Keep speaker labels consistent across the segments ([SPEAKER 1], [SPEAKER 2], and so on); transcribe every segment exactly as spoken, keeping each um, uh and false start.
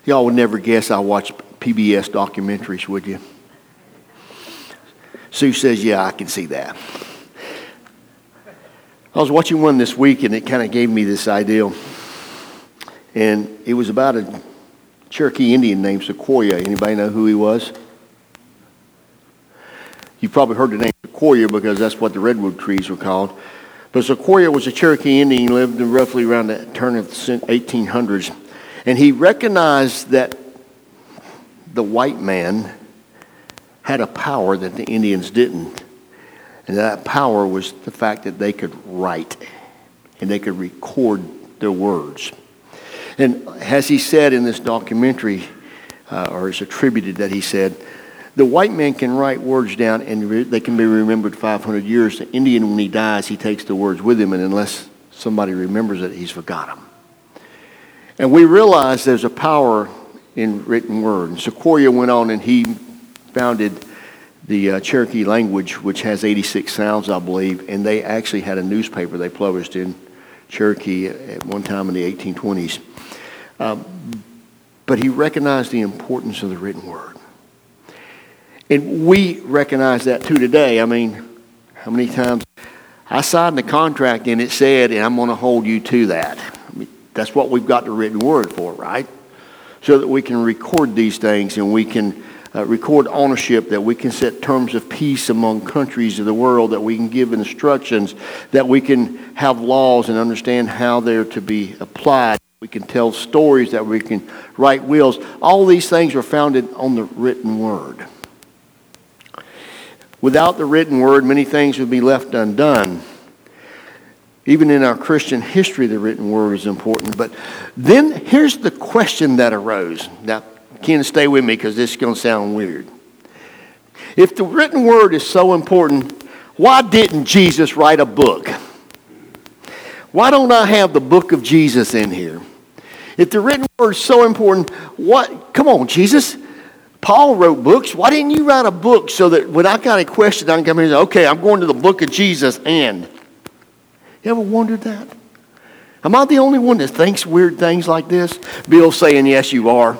[SPEAKER 1] Y'all would never guess I watch P B S documentaries, would you? Sue says, yeah, I can see that. I was watching one this week, and it kind of gave me this idea. And it was about a Cherokee Indian named Sequoyah. Anybody know who he was? You've probably heard the name Sequoyah because that's what the redwood trees were called. But Sequoyah was a Cherokee Indian. He lived roughly around the turn of the eighteen hundreds. And he recognized that the white man had a power that the Indians didn't. And that power was the fact that they could write and they could record their words. And as he said in this documentary, uh, or it's attributed that he said, the white man can write words down and re- they can be remembered five hundred years. The Indian, when he dies, he takes the words with him, and unless somebody remembers it, he's forgot them. And we realize there's a power in written word. And Sequoyah went on and he founded the uh, Cherokee language, which has eighty-six sounds, I believe, and they actually had a newspaper they published in Cherokee at one time in the eighteen twenties. Um, but he recognized the importance of the written word. And we recognize that too today. I mean, how many times I signed the contract and it said, and I'm going to hold you to that. I mean, that's what we've got the written word for, right? So that we can record these things and we can uh, record ownership, that we can set terms of peace among countries of the world, that we can give instructions, that we can have laws and understand how they're to be applied. We can tell stories, that we can write wills. All these things are founded on the written word. Without the written word, many things would be left undone. Even in our Christian history, the written word is important. But then here's the question that arose. Now, Ken, stay with me because this is going to sound weird. If the written word is so important, why didn't Jesus write a book? Why don't I have the book of Jesus in here? If the written word is so important, what? Come on, Jesus. Paul wrote books. Why didn't you write a book so that when I got a question, I can come in and say, okay, I'm going to the book of Jesus and... You ever wondered that? Am I the only one that thinks weird things like this? Bill's saying, yes, you are.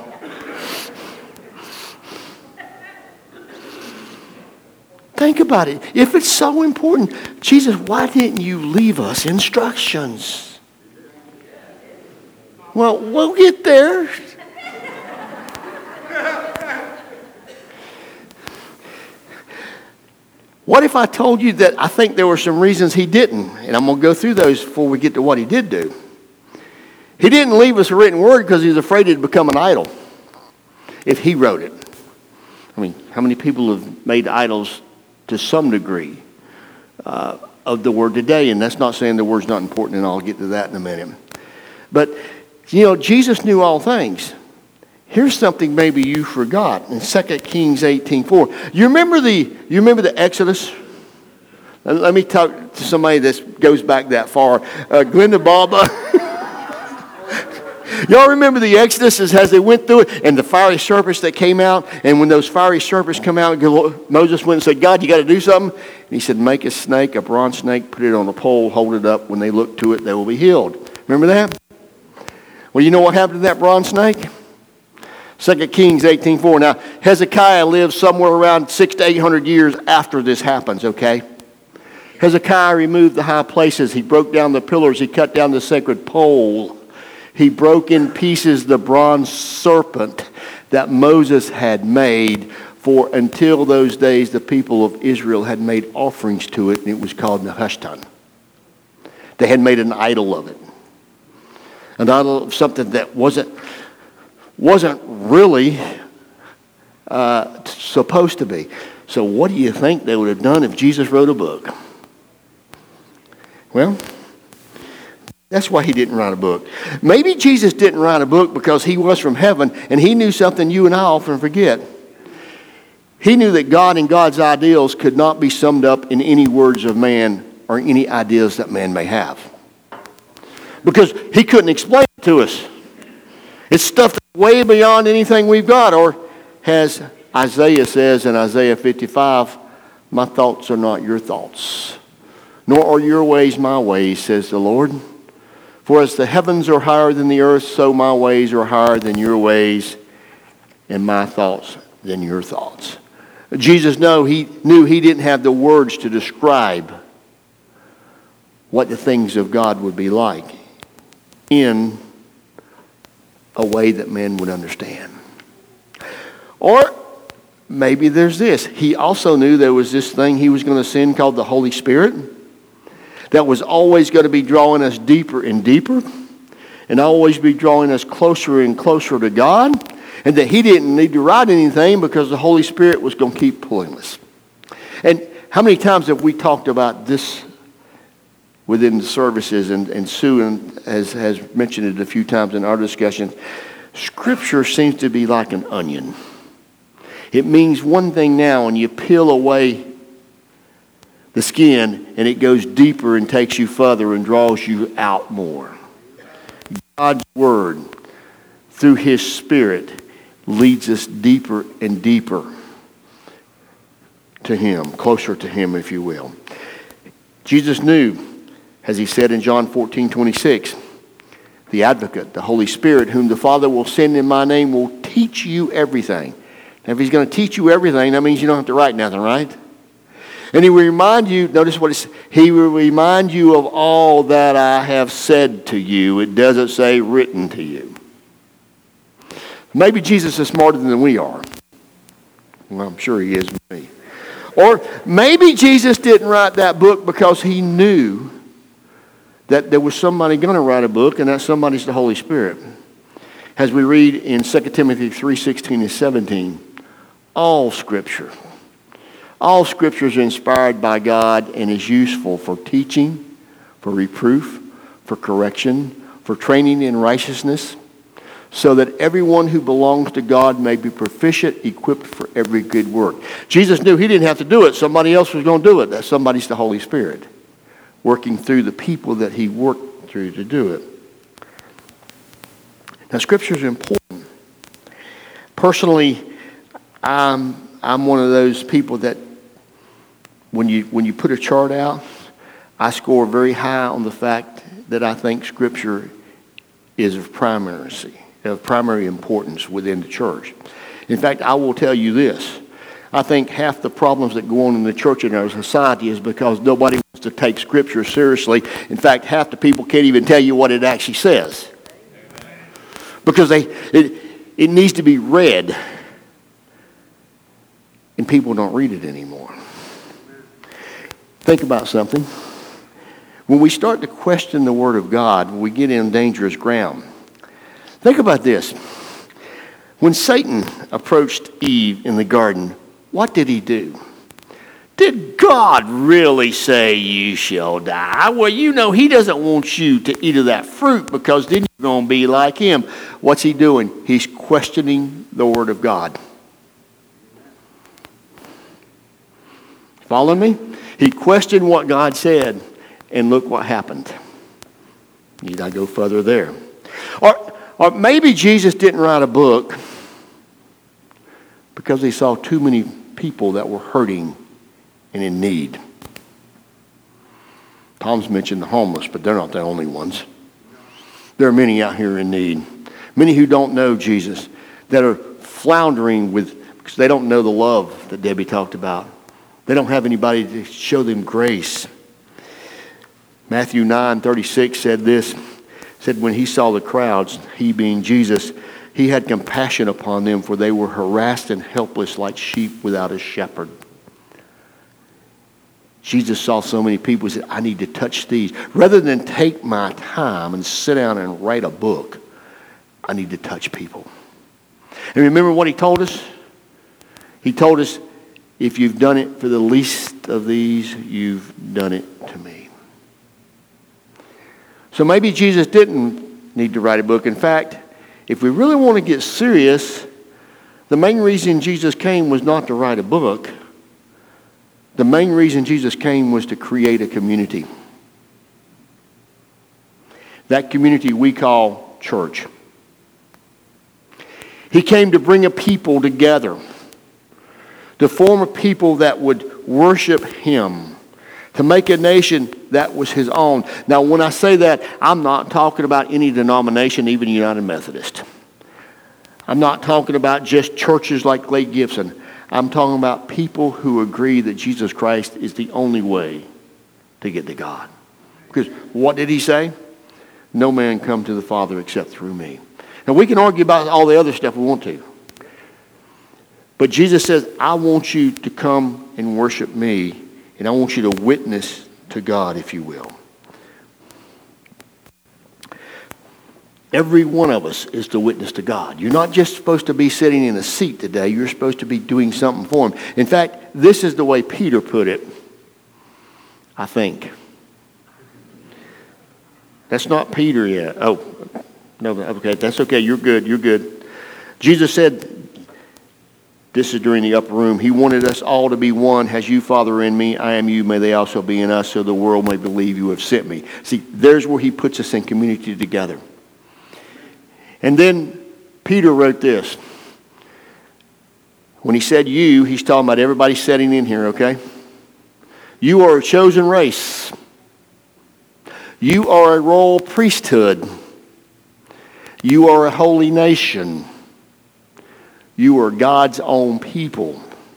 [SPEAKER 1] Think about it. If it's so important, Jesus, why didn't you leave us instructions? Well, we'll get there. What if I told you that I think there were some reasons he didn't? And I'm going to go through those before we get to what he did do. He didn't leave us a written word because he was afraid it'd become an idol if he wrote it. I mean, how many people have made idols to some degree uh, of the word today? And that's not saying the word's not important, and I'll get to that in a minute. But, you know, Jesus knew all things. Here's something maybe you forgot in Second Kings eighteen four. You remember the you remember the Exodus? Let me talk to somebody that goes back that far. Uh, Glenda Baba. Y'all remember the Exodus as they went through it and the fiery serpents that came out? And when those fiery serpents come out, Moses went and said, God, you got to do something? And he said, make a snake, a bronze snake, put it on a pole, hold it up. When they look to it, they will be healed. Remember that? Well, you know what happened to that bronze snake? Second Kings eighteen four. Now, Hezekiah lived somewhere around six to eight hundred years after this happens, okay? Hezekiah removed the high places. He broke down the pillars. He cut down the sacred pole. He broke in pieces the bronze serpent that Moses had made, for until those days the people of Israel had made offerings to it, and it was called Nehushtan. They had made an idol of it. An idol of something that wasn't wasn't really uh, supposed to be. So what do you think they would have done if Jesus wrote a book? Well, that's why he didn't write a book. Maybe Jesus didn't write a book because he was from heaven and he knew something you and I often forget. He knew that God and God's ideals could not be summed up in any words of man or any ideas that man may have. Because he couldn't explain it to us. It's stuff that's way beyond anything we've got. Or as Isaiah says in Isaiah fifty-five, my thoughts are not your thoughts, nor are your ways my ways, says the Lord. For as the heavens are higher than the earth, so my ways are higher than your ways, and my thoughts than your thoughts. Jesus knew he, knew he didn't have the words to describe what the things of God would be like in a way that men would understand. Or maybe there's this. He also knew there was this thing he was going to send called the Holy Spirit that was always going to be drawing us deeper and deeper and always be drawing us closer and closer to God, and that he didn't need to write anything because the Holy Spirit was going to keep pulling us. And how many times have we talked about this within the services, and, and Sue has, has mentioned it a few times in our discussions? Scripture seems to be like an onion. It means one thing now, and you peel away the skin, and it goes deeper and takes you further and draws you out more. God's Word, through His Spirit, leads us deeper and deeper to Him, closer to Him, if you will. Jesus knew, as He said in John fourteen twenty-six, the Advocate, the Holy Spirit, whom the Father will send in my name, will teach you everything. Now, if He's going to teach you everything, that means you don't have to write nothing, right? And He will remind you, notice what it's, He will remind you of all that I have said to you. It doesn't say written to you. Maybe Jesus is smarter than we are. Well, I'm sure He is with me. Or maybe Jesus didn't write that book because He knew that there was somebody going to write a book, and that somebody's the Holy Spirit. As we read in Second Timothy three sixteen and seventeen, all Scripture, all Scripture is inspired by God and is useful for teaching, for reproof, for correction, for training in righteousness, so that everyone who belongs to God may be proficient, equipped for every good work. Jesus knew He didn't have to do it. Somebody else was going to do it. That somebody's the Holy Spirit, working through the people that He worked through to do it. Now, Scripture is important. Personally, I'm, I'm one of those people that when you, when you put a chart out, I score very high on the fact that I think Scripture is of primacy. Of primary importance within the church. In fact, I will tell you this. I think half the problems that go on in the church and our society is because nobody wants to take Scripture seriously. In fact, half the people can't even tell you what it actually says. Because they it, it needs to be read. And people don't read it anymore. Think about something. When we start to question the Word of God, we get in dangerous ground. Think about this. When Satan approached Eve in the garden, what did he do? Did God really say you shall die? Well, you know He doesn't want you to eat of that fruit because then you're going to be like Him. What's He doing? He's questioning the Word of God. Follow me? He questioned what God said, and look what happened. Need I go further there? Or Or maybe Jesus didn't write a book because He saw too many people that were hurting and in need. Tom's mentioned the homeless, but they're not the only ones. There are many out here in need. Many who don't know Jesus, that are floundering with, because they don't know the love that Debbie talked about. They don't have anybody to show them grace. Matthew nine thirty-six said this. Said when He saw the crowds, He being Jesus, He had compassion upon them, for they were harassed and helpless like sheep without a shepherd. Jesus saw so many people, He said, I need to touch these. Rather than take my time and sit down and write a book, I need to touch people. And remember what He told us? He told us, if you've done it for the least of these, you've done it to me. So maybe Jesus didn't need to write a book. In fact, if we really want to get serious, the main reason Jesus came was not to write a book. The main reason Jesus came was to create a community. That community we call church. He came to bring a people together, to form a people that would worship Him, To make a nation that was his own. Now, when I say that, I'm not talking about any denomination, even United Methodist. I'm not talking about just churches like Lake Gibson. I'm talking about people who agree that Jesus Christ is the only way to get to God. Because what did he say? No man come to the Father except through me. Now, we can argue about all the other stuff we want to. But Jesus says, I want you to come and worship me. And I want you to witness to God, if you will. Every one of us is to witness to God. You're not just supposed to be sitting in a seat today. You're supposed to be doing something for him. In fact, this is the way Peter put it, I think. That's not Peter yet. Oh, no, okay, that's okay. You're good, you're good. Jesus said, this is during the upper room, he wanted us all to be one. As you, Father, in me, I am you. May they also be in us, so the world may believe you have sent me. See, there's where he puts us in community together. And then Peter wrote this. When he said you, he's talking about everybody sitting in here, okay? You are a chosen race. You are a royal priesthood. You are a holy nation. You are God's own people.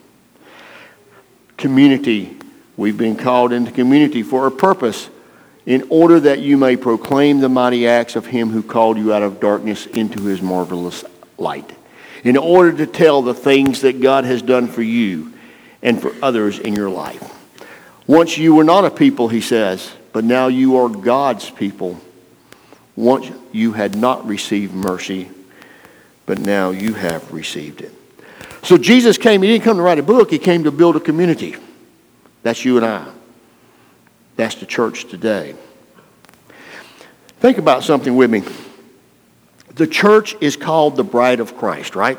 [SPEAKER 1] Community. We've been called into community for a purpose, in order that you may proclaim the mighty acts of him who called you out of darkness into his marvelous light. In order to tell the things that God has done for you and for others in your life. Once you were not a people, he says, but now you are God's people. Once you had not received mercy, but now you have received it. So Jesus came, he didn't come to write a book, he came to build a community. That's you and I. That's the church today. Think about something with me. The church is called the bride of Christ, right?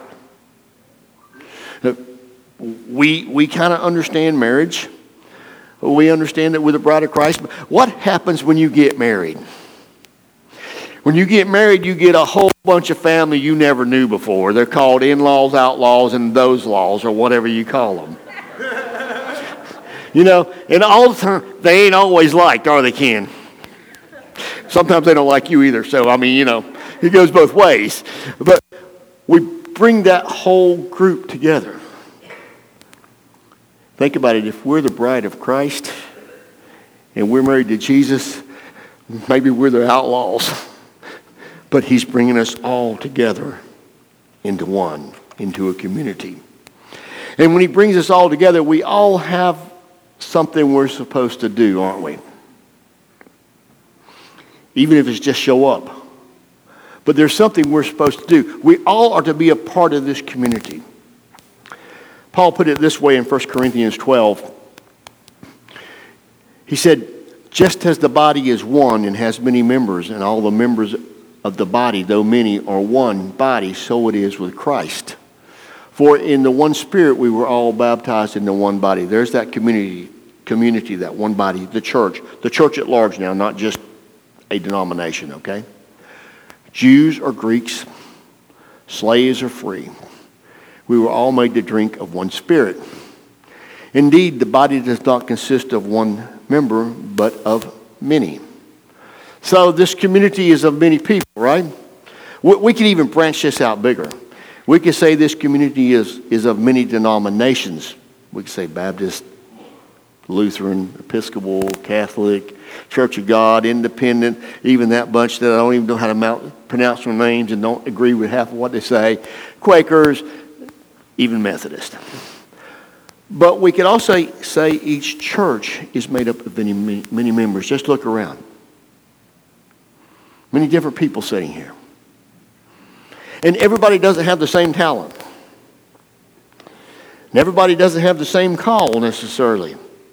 [SPEAKER 1] We, we kind of understand marriage. We understand that we're the bride of Christ. But what happens when you get married? When you get married, you get a whole bunch of family you never knew before. They're called in-laws, outlaws, and those laws, or whatever you call them. You know, and all the time, they ain't always liked, are they, Ken? Sometimes they don't like you either. So, I mean, you know, it goes both ways. But we bring that whole group together. Think about it. If we're the bride of Christ and we're married to Jesus, maybe we're the outlaws. But he's bringing us all together into one, into a community. And when he brings us all together, we all have something we're supposed to do, aren't we? Even if it's just show up. But there's something we're supposed to do. We all are to be a part of this community. Paul put it this way in First Corinthians twelve. He said, just as the body is one and has many members, and all the members of the body, though many, are one body, so it is with Christ. For in the one Spirit we were all baptized into one body. There's that community, community, that one body, the church. The church at large now, not just a denomination, okay? Jews or Greeks, slaves or free. We were all made to drink of one Spirit. Indeed, the body does not consist of one member, but of many. So this community is of many people, right? We, we can even branch this out bigger. We could say this community is, is of many denominations. We could say Baptist, Lutheran, Episcopal, Catholic, Church of God, Independent, even that bunch that I don't even know how to mount, pronounce their names and don't agree with half of what they say, Quakers, even Methodist. But we could also say each church is made up of many, many, many members. Just look around. Many different people sitting here. And everybody doesn't have the same talent. And everybody doesn't have the same call necessarily.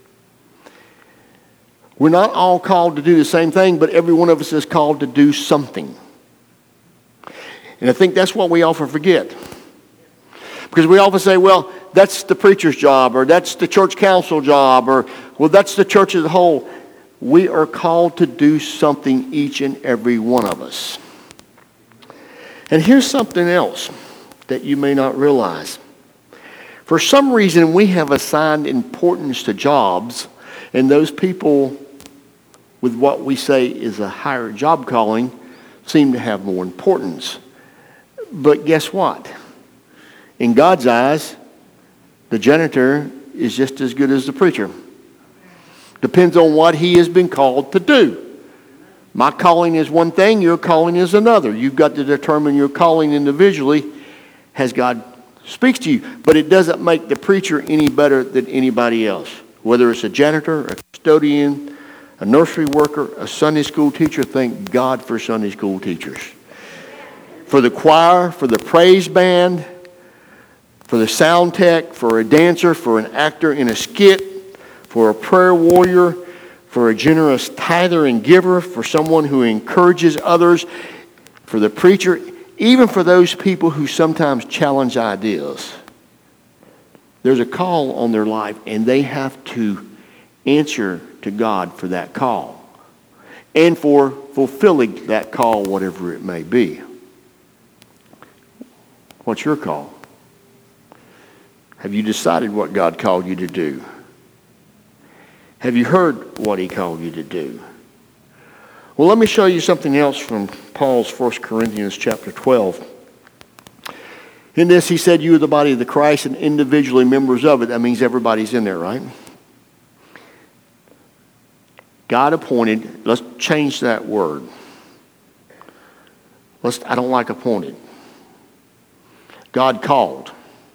[SPEAKER 1] We're not all called to do the same thing, but every one of us is called to do something. And I think that's what we often forget. Because we often say, well, that's the preacher's job, or that's the church council job, or, well, that's the church as a whole. We are called to do something, each and every one of us. And here's something else that you may not realize. For some reason, we have assigned importance to jobs And those people with what we say is a higher job calling seem to have more importance. But guess what? In God's eyes, the janitor is just as good as the preacher. Depends on what he has been called to do. My calling is one thing, your calling is another. You've got to determine your calling individually as God speaks to you. But it doesn't make the preacher any better than anybody else. Whether it's a janitor, a custodian, a nursery worker, a Sunday school teacher, thank God for Sunday school teachers. For the choir, for the praise band, for the sound tech, for a dancer, for an actor in a skit, for a prayer warrior, for a generous tither and giver, for someone who encourages others, for the preacher, even for those people who sometimes challenge ideas. There's a call on their life, and they have to answer to God for that call and for fulfilling that call, whatever it may be. What's your call? Have you decided what God called you to do? Have you heard what he called you to do? Well, let me show you something else from Paul's First Corinthians chapter twelve. In this, he said, you are the body of the Christ and individually members of it. That means everybody's in there, right? God appointed. Let's change that word. Let's, I don't like appointed. God called.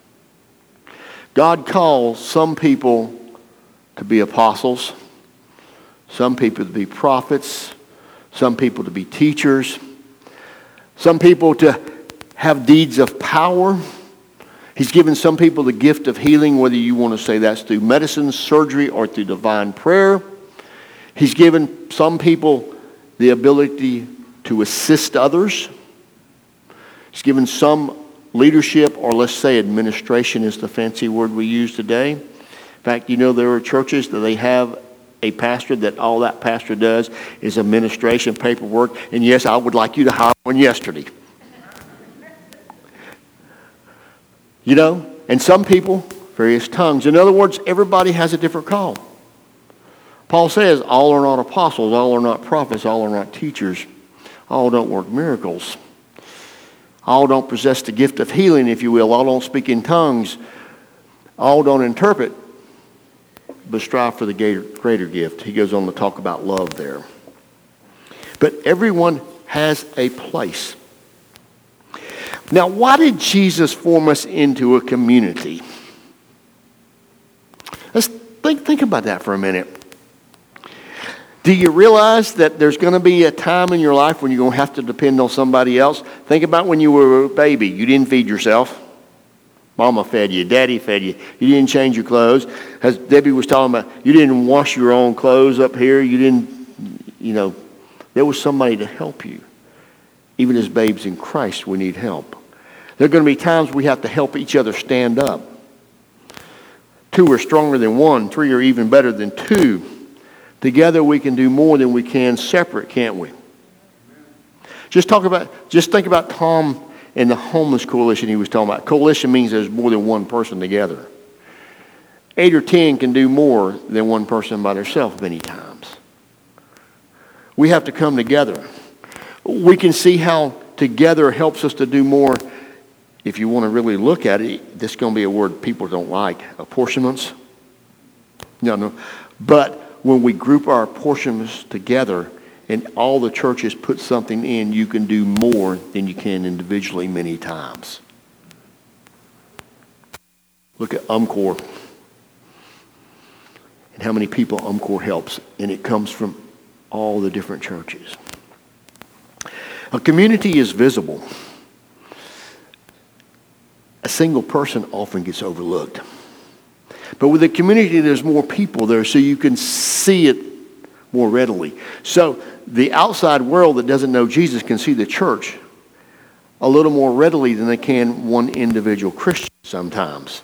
[SPEAKER 1] God calls some people to be apostles, some people to be prophets, some people to be teachers, some people to have deeds of power. He's given some people the gift of healing, whether you want to say that's through medicine, surgery, or through divine prayer. He's given some people the ability to assist others. He's given some leadership, or let's say administration is the fancy word we use today. In fact, you know, there are churches that they have a pastor that all that pastor does is administration, paperwork, and yes, I would like you to hire one yesterday. You know, and some people, various tongues. In other words, everybody has a different call. Paul says, all are not apostles, all are not prophets, all are not teachers, all don't work miracles. All don't possess the gift of healing, if you will. All don't speak in tongues. All don't interpret, but strive for the greater, greater gift. He goes on to talk about love there. But everyone has a place. Now, why did Jesus form us into a community? Let's think, think about that for a minute. Do you realize that there's going to be a time in your life when you're going to have to depend on somebody else? Think about when you were a baby. You didn't feed yourself. Mama fed you. Daddy fed you. You didn't change your clothes. As Debbie was talking about, you didn't wash your own clothes up here. You didn't, you know, there was somebody to help you. Even as babes in Christ, we need help. There are going to be times we have to help each other stand up. Two are stronger than one. Three are even better than two. Together we can do more than we can separate, can't we? Just talk about, just think about Tom and the homeless coalition he was talking about. Coalition means there's more than one person together. Eight or ten can do more than one person by themselves many times. We have to come together. We can see how together helps us to do more. If you want to really look at it, this is going to be a word people don't like, apportionments. No, no. But when we group our portions together and all the churches put something in, you can do more than you can individually many times. Look at UMCOR and how many people UMCOR helps, and it comes from all the different churches. A community is visible. A single person often gets overlooked. But with a community, there's more people there, so you can see it more readily. So the outside world that doesn't know Jesus can see the church a little more readily than they can one individual Christian sometimes.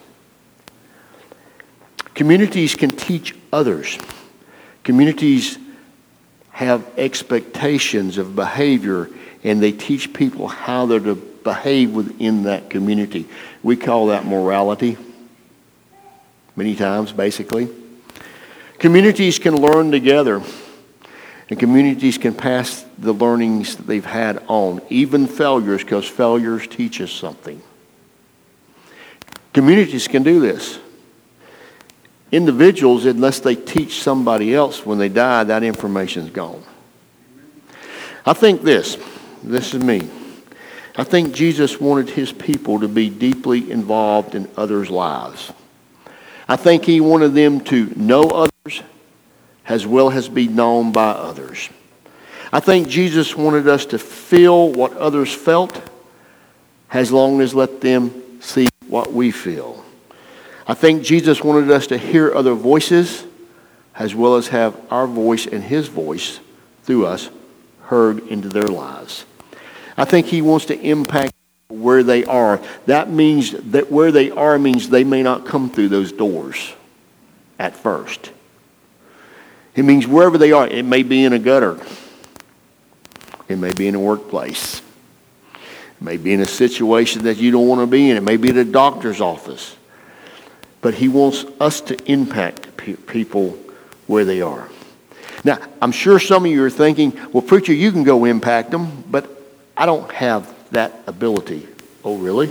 [SPEAKER 1] Communities can teach others. Communities have expectations of behavior, and they teach people how they're to behave within that community. We call that morality. Many times, basically. Communities can learn together, and communities can pass the learnings that they've had on, even failures, because failures teach us something. Communities can do this. Individuals, unless they teach somebody else when they die, that information is gone. I think this, this is me. I think Jesus wanted his people to be deeply involved in others' lives. I think he wanted them to know others as well as be known by others. I think Jesus wanted us to feel what others felt as long as let them see what we feel. I think Jesus wanted us to hear other voices as well as have our voice and his voice through us heard into their lives. I think he wants to impact where they are. That means that where they are means they may not come through those doors at first. It means wherever they are. It may be in a gutter. It may be in a workplace. It may be in a situation that you don't want to be in. It may be at a doctor's office. But he wants us to impact pe- people where they are. Now, I'm sure some of you are thinking, well, preacher, you can go impact them, but I don't have that ability. Oh, really?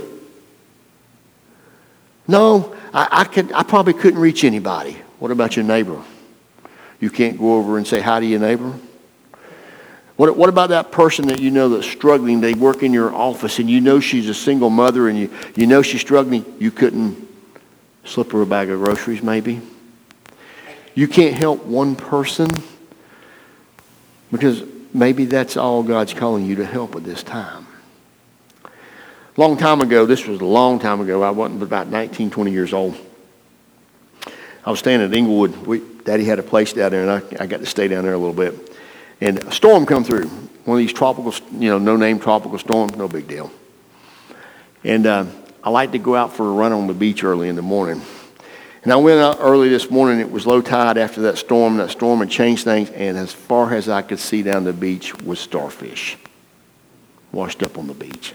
[SPEAKER 1] No, I, I could. I probably couldn't reach anybody. What about your neighbor? You can't go over and say hi to your neighbor? What, what about that person that you know that's struggling? They work in your office and you know she's a single mother and you, you know she's struggling. You couldn't slip her a bag of groceries maybe? You can't help one person because maybe that's all God's calling you to help at this time. Long time ago, this was a long time ago, I wasn't but about nineteen, twenty years old. I was staying at Inglewood. We, Daddy had a place down there, and I, I got to stay down there a little bit. And a storm come through. One of these tropical, you know, no-name tropical storms, no big deal. And uh, I like to go out for a run on the beach early in the morning. And I went out early this morning. It was low tide after that storm. That storm had changed things, and as far as I could see down the beach was starfish washed up on the beach.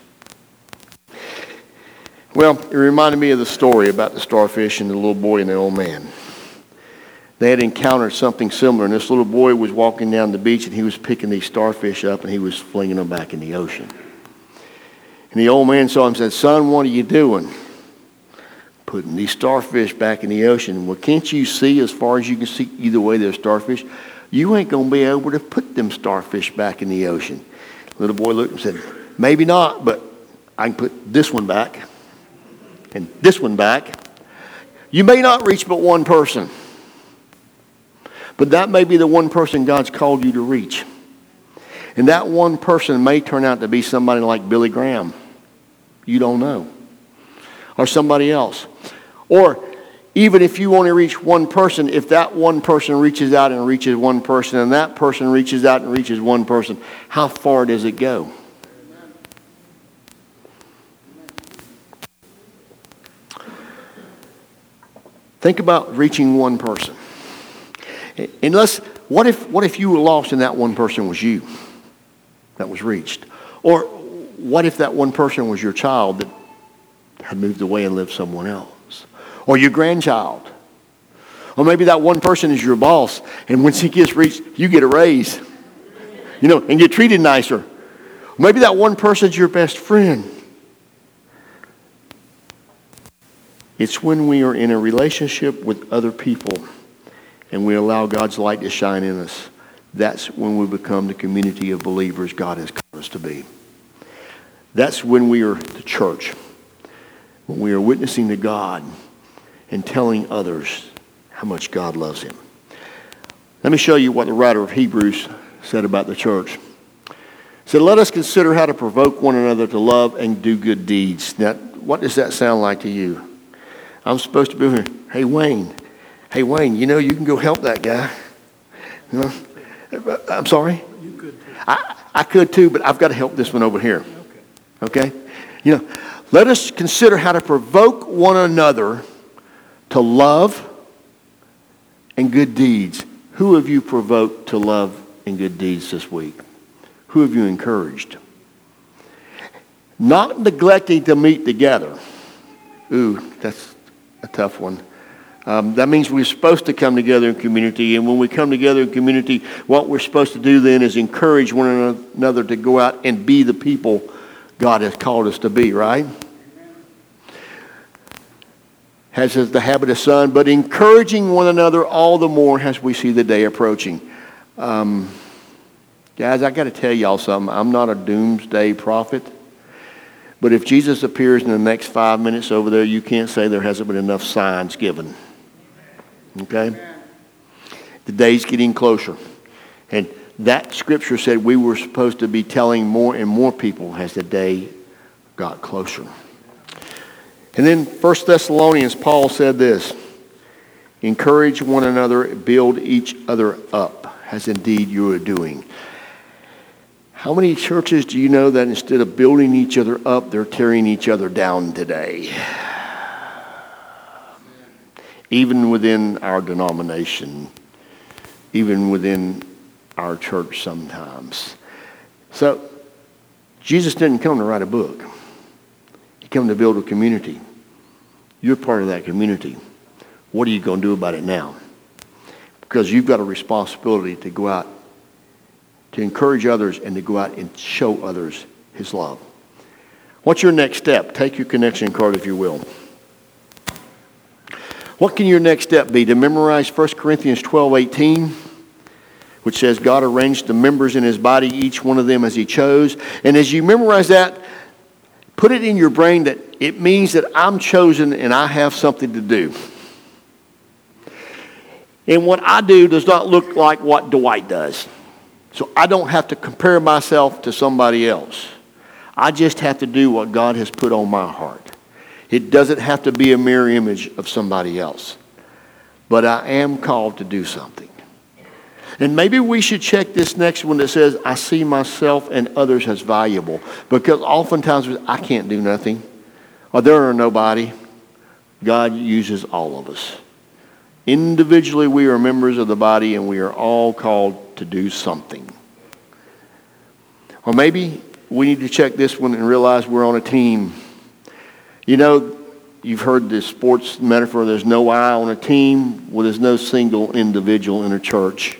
[SPEAKER 1] Well, it reminded me of the story about the starfish and the little boy and the old man. They had encountered something similar, and this little boy was walking down the beach, and he was picking these starfish up, and he was flinging them back in the ocean. And the old man saw him and said, "Son, what are you doing?" "Putting these starfish back in the ocean." "Well, can't you see as far as you can see either way they're starfish? You ain't going to be able to put them starfish back in the ocean." The little boy looked and said, "Maybe not, but I can put this one back and this one back." You may not reach but one person, but that may be the one person God's called you to reach. And that one person may turn out to be somebody like Billy Graham. You don't know. Or somebody else. Or even if you only reach one person, if that one person reaches out and reaches one person, and that person reaches out and reaches one person, how far does it go? Think about reaching one person. Unless, what if what if you were lost and that one person was you that was reached? Or what if that one person was your child that had moved away and lived somewhere else? Or your grandchild? Or maybe that one person is your boss, and once he gets reached, you get a raise, you know, and get treated nicer. Maybe that one person's your best friend. It's when we are in a relationship with other people and we allow God's light to shine in us. That's when we become the community of believers God has called us to be. That's when we are the church. When we are witnessing to God and telling others how much God loves him. Let me show you what the writer of Hebrews said about the church. He said, "Let us consider how to provoke one another to love and do good deeds." Now, what does that sound like to you? I'm supposed to be here. Hey, Wayne. Hey, Wayne, you know, you can go help that guy. You know? I'm sorry? You could too. I, I could too, but I've got to help this one over here. Okay? Okay? You know, let us consider how to provoke one another to love and good deeds. Who have you provoked to love and good deeds this week? Who have you encouraged? Not neglecting to meet together. Ooh, that's a tough one. Um, that means we're supposed to come together in community. And when we come together in community, what we're supposed to do then is encourage one another to go out and be the people God has called us to be, right? As is the habit of son, but encouraging one another all the more as we see the day approaching. Um, guys, I got to tell y'all something. I'm not a doomsday prophet. But if Jesus appears in the next five minutes over there, you can't say there hasn't been enough signs given. Okay? The day's getting closer. And that scripture said we were supposed to be telling more and more people as the day got closer. And then First Thessalonians, Paul said this, encourage one another, build each other up, as indeed you are doing. How many churches do you know that instead of building each other up, they're tearing each other down today? Even within our denomination, even within our church sometimes. So, Jesus didn't come to write a book. He came to build a community. You're part of that community. What are you going to do about it now? Because you've got a responsibility to go out, to encourage others, and to go out and show others his love. What's your next step? Take your connection card, if you will. What can your next step be? To memorize First Corinthians twelve eighteen, which says God arranged the members in his body, each one of them as he chose. And as you memorize that, put it in your brain that it means that I'm chosen and I have something to do. And what I do does not look like what Dwight does. So I don't have to compare myself to somebody else. I just have to do what God has put on my heart. It doesn't have to be a mirror image of somebody else. But I am called to do something. And maybe we should check this next one that says, I see myself and others as valuable. Because oftentimes I can't do nothing. Or there are nobody. God uses all of us. Individually, we are members of the body and we are all called to do something. Or maybe we need to check this one and realize we're on a team. You know, you've heard this sports metaphor, there's no I on a team. Well, there's no single individual in a church.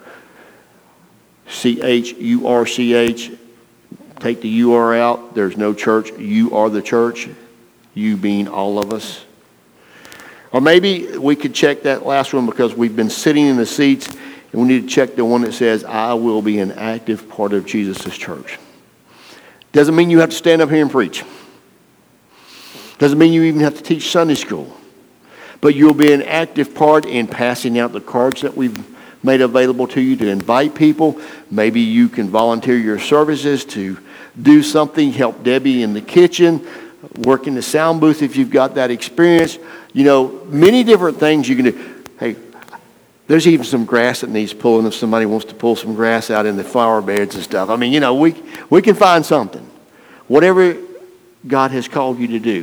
[SPEAKER 1] C H U R C H, take the U R out. There's no church. You are the church. You being all of us. Or maybe we could check that last one because we've been sitting in the seats and we need to check the one that says, I will be an active part of Jesus' church. Doesn't mean you have to stand up here and preach. Doesn't mean you even have to teach Sunday school. But you'll be an active part in passing out the cards that we've made available to you to invite people. Maybe you can volunteer your services to do something, help Debbie in the kitchen, work in the sound booth if you've got that experience. You know, many different things you can do. Hey, there's even some grass that needs pulling if somebody wants to pull some grass out in the flower beds and stuff. I mean, you know, we we can find something. Whatever God has called you to do,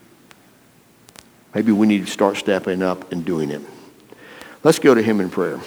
[SPEAKER 1] maybe we need to start stepping up and doing it. Let's go to him in prayer.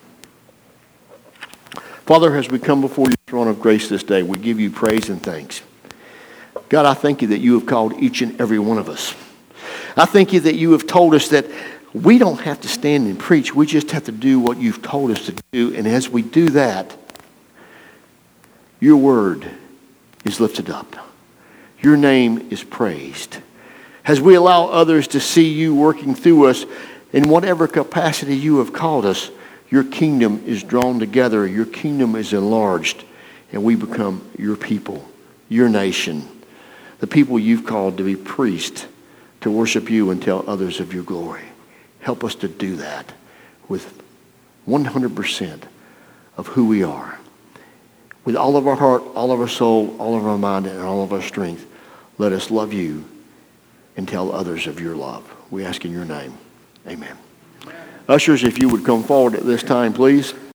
[SPEAKER 1] Father, as we come before your throne of grace this day, we give you praise and thanks. God, I thank you that you have called each and every one of us. I thank you that you have told us that we don't have to stand and preach. We just have to do what you've told us to do. And as we do that, your word is lifted up. Your name is praised. As we allow others to see you working through us in whatever capacity you have called us, your kingdom is drawn together. Your kingdom is enlarged. And we become your people, your nation, the people you've called to be priests, to worship you and tell others of your glory. Help us to do that with one hundred percent of who we are. With all of our heart, all of our soul, all of our mind, and all of our strength, let us love you and tell others of your love. We ask in your name. Amen. Ushers, if you would come forward at this time, please.